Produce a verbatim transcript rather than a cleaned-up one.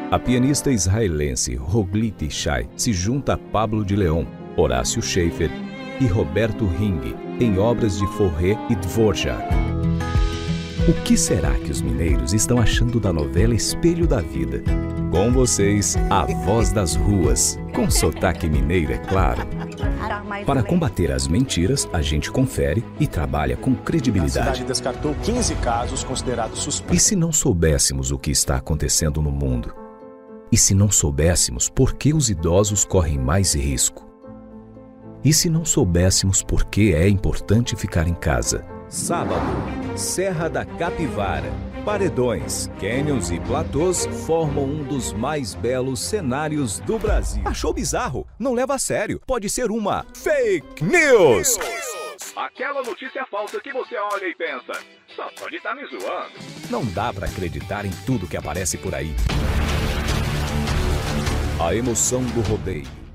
A pianista israelense Rogliti Shai se junta a Pablo de Leon, Horácio Schaeffer e Roberto Ring em obras de Fauré e Dvorak. O que será que os mineiros estão achando da novela Espelho da Vida? Com vocês, a voz das ruas, com sotaque mineiro, é claro. Para combater as mentiras, a gente confere e trabalha com credibilidade. A cidade descartou quinze casos considerados suspeitos. E se não soubéssemos o que está acontecendo no mundo? E se não soubéssemos por que os idosos correm mais risco? E se não soubéssemos por que é importante ficar em casa? Sábado, Serra da Capivara, paredões, canyons e platôs formam um dos mais belos cenários do Brasil. Achou bizarro? Não leva a sério. Pode ser uma fake news. Aquela notícia falsa que você olha e pensa, só pode estar me zoando. Não dá pra acreditar em tudo que aparece por aí. A emoção do rodeio.